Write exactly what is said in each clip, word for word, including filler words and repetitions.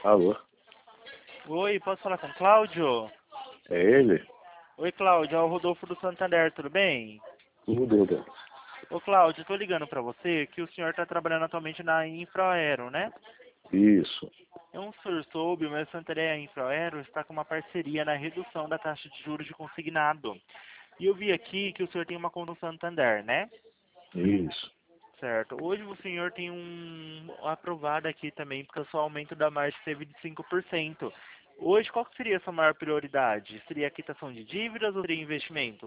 Alô? Oi, posso falar com o Cláudio? É ele? Oi, Cláudio, é o Rodolfo do Santander, tudo bem? Tudo, Rodolfo. Ô, Cláudio, eu tô ligando pra você que o senhor tá trabalhando atualmente na Infraero, né? Isso. É um senhor soube, mas o Santander Infraero está com uma parceria na redução da taxa de juros de consignado. E eu vi aqui que o senhor tem uma conta no Santander, né? Isso. Certo. Hoje o senhor tem um aprovado aqui também, porque o seu aumento da margem teve de cinco por cento. Hoje, qual que seria a sua maior prioridade? Seria a quitação de dívidas ou seria investimento?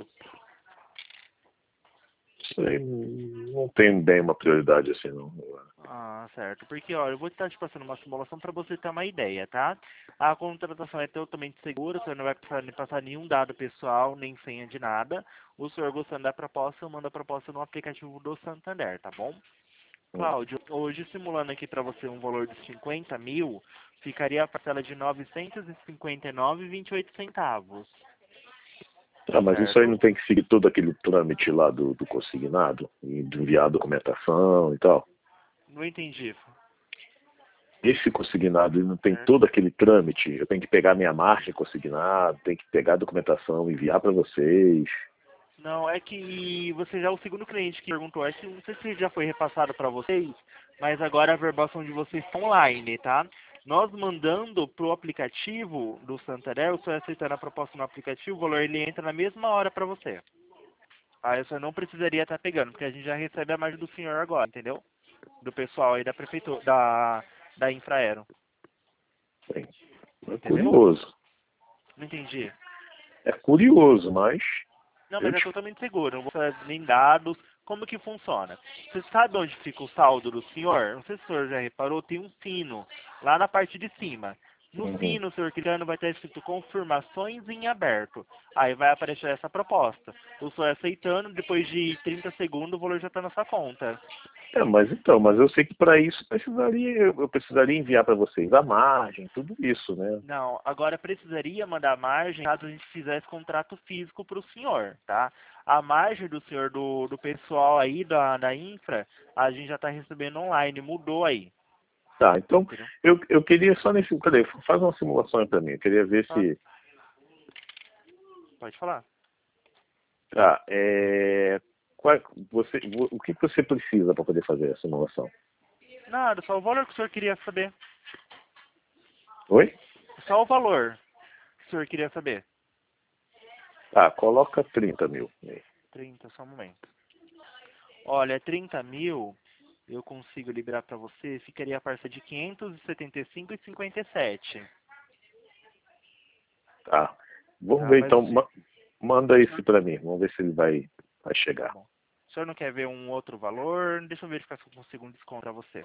Isso aí não tem bem uma prioridade assim, não. Ah, certo. Porque, olha, eu vou estar te passando uma simulação para você ter uma ideia, tá? A contratação é totalmente segura, o senhor não vai precisar nem passar nenhum dado pessoal, nem senha de nada. O senhor gostando da proposta, eu mando a proposta no aplicativo do Santander, tá bom? Hum. Cláudio, hoje simulando aqui para você um valor de cinquenta mil, ficaria a parcela de novecentos e cinquenta e nove e vinte e oito centavos, Ah, mas isso aí certo? não tem que seguir todo aquele trâmite lá do, do consignado, e de enviar a documentação e tal. Não entendi, Esse consignado ele não tem certo? todo aquele trâmite. Eu tenho que pegar minha margem consignado, tenho que pegar a documentação, enviar para vocês. Não, é que você já é o segundo cliente que perguntou. É que não sei se já foi repassado para vocês, mas agora a verbação de vocês está online, tá? Nós mandando pro aplicativo do Santander, o senhor aceitando a proposta no aplicativo, o valor ele entra na mesma hora para você. Aí o senhor não precisaria estar pegando, porque a gente já recebe a margem do senhor agora, entendeu? Do pessoal aí da prefeitura, da, da Infraero, Bem, é entendeu? curioso. Não entendi. É curioso, mas Não, eu mas é te... totalmente seguro. Não vou fazer nem dados. Como que funciona? Você sabe onde fica o saldo do senhor? Não sei se o senhor já reparou, tem um sino lá na parte de cima. No Uhum. sino, o senhor clicando, vai estar escrito confirmações em aberto. Aí vai aparecer essa proposta. O senhor aceitando, depois de trinta segundos, o valor já está na sua conta. É, mas então, mas eu sei que para isso precisaria, eu precisaria enviar para vocês a margem, tudo isso, né? Não, agora precisaria mandar margem caso a gente fizesse contrato físico para o senhor, tá? A margem do senhor, do, do pessoal aí da, da infra, a gente já está recebendo online, mudou aí, Tá, então entendeu? eu, eu queria só nesse. Cadê? Faz uma simulação para mim. Eu queria ver Ah, se. pode falar. Tá, é, qual, você, o que você precisa para poder fazer a simulação? Nada, só o valor que o senhor queria saber. Oi? Só o valor que o senhor queria saber. Tá, coloca trinta mil aí. Trinta, só um momento. Olha, trinta mil, eu consigo liberar para você, ficaria a parcela de quinhentos e setenta e cinco e cinquenta e sete, Tá. Vamos tá? ver Mas o então. senhor... ma- Manda esse para mim. Vamos ver se ele vai, vai Tá chegar. bom. O senhor não quer ver um outro valor? Deixa eu verificar se eu consigo um desconto para você.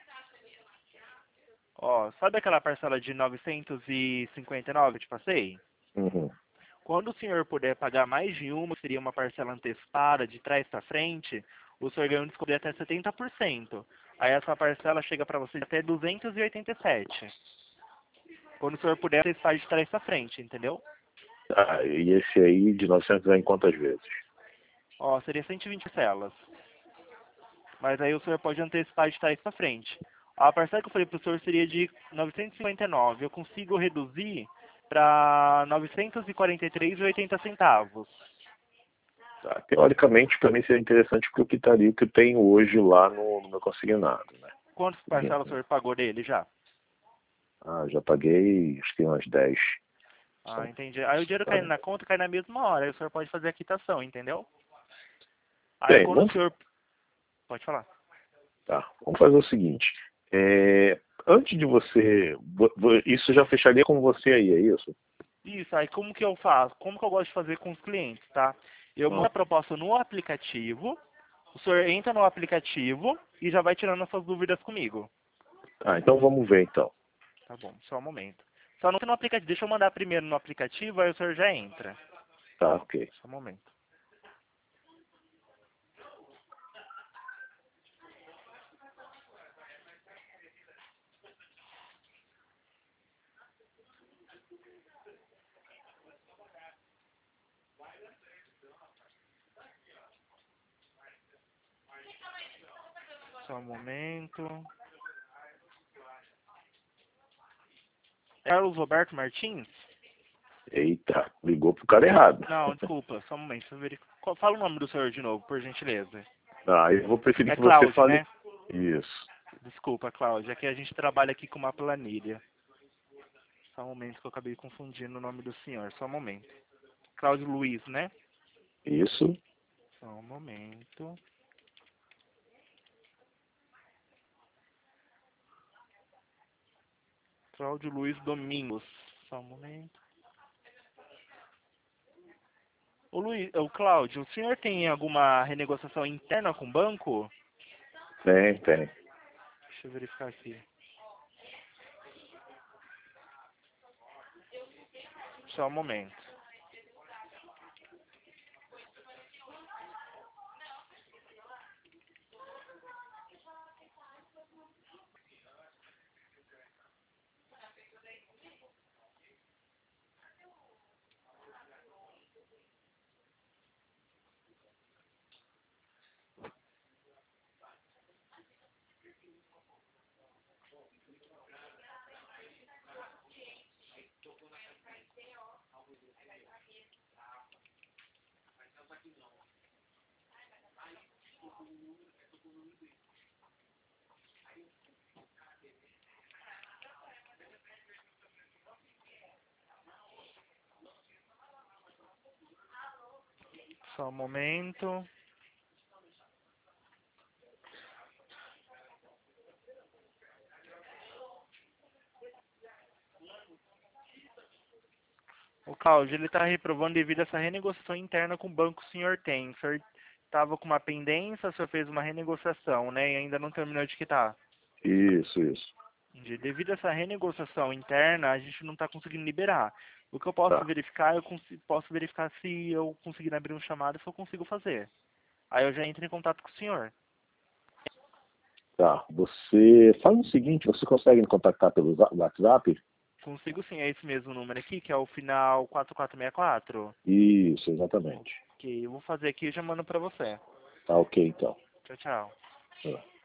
Ó, sabe aquela parcela de novecentos e cinquenta e nove que eu te passei? Uhum. Quando o senhor puder pagar mais de uma, que seria uma parcela antecipada de trás para frente, o senhor ganha um desconto de até setenta por cento. Aí essa parcela chega para você de até duzentos e oitenta e sete. Quando o senhor puder antecipar de trás para frente, entendeu? Tá, e esse aí de novecentos vai em quantas vezes? Ó, seria cento e vinte celas. Mas aí o senhor pode antecipar de trás para frente. A parcela que eu falei para o senhor seria de novecentos e cinquenta e nove. Eu consigo reduzir para novecentos e quarenta e três e oitenta centavos. Tá, teoricamente, para mim seria interessante porque eu quitaria o que eu tenho hoje lá no, no meu consignado, né? Quantas parcelas o senhor pagou dele já? Ah, já paguei, acho que umas dez. Ah, São, entendi. Aí o dinheiro caindo sabe? na conta cai na mesma hora. Aí o senhor pode fazer a quitação, entendeu? Aí Bem, quando o vamos, senhor... Pode falar. tá, vamos fazer o seguinte. É, antes de você. vo- vo- Isso já fecharia com você aí, é isso? Isso, aí como que eu faço? Como que eu gosto de fazer com os clientes, tá? Eu mando Ah, a proposta no aplicativo, o senhor entra no aplicativo e já vai tirando as suas dúvidas comigo. tá, então vamos ver então. Tá bom, só um momento. Só não tem no aplicativo. Deixa eu mandar primeiro no aplicativo, aí o senhor já entra. Tá, ok. Só um momento. Só um momento. Carlos Roberto Martins? Eita, ligou pro cara errado. Não, desculpa, só um momento. Deixa eu verificar. Qual- Fala o nome do senhor de novo, por gentileza. Ah, eu vou preferir É que você Cláudio, fale. né? Isso. Desculpa, Cláudio, é que a gente trabalha aqui com uma planilha. Só um momento que eu acabei confundindo o nome do senhor, só um momento. Cláudio Luiz, né? Isso. Só um momento. Cláudio Luiz Domingos. Só um momento. Ô Luiz, ô Cláudio, o senhor tem alguma renegociação interna com o banco? Tem, tem. Deixa eu verificar aqui. Só um momento. Só um momento. O Cláudio, ele está reprovando devido a essa renegociação interna com o banco que o senhor tem. O senhor estava com uma pendência, o senhor fez uma renegociação, né? E ainda não terminou de quitar. Isso, isso. De- Devido a essa renegociação interna, a gente não está conseguindo liberar. O que eu posso Tá. verificar, eu consi- posso verificar se eu conseguir abrir um chamado, se eu consigo fazer. Aí eu já entro em contato com o senhor. Tá. Você faz o seguinte, você consegue me contactar pelo za- WhatsApp? Consigo sim, é esse mesmo número aqui, que é o final quatro quatro seis quatro. Isso, exatamente. Ok, eu vou fazer aqui e já mando pra você. Tá ok então. Tchau, tchau. Tá.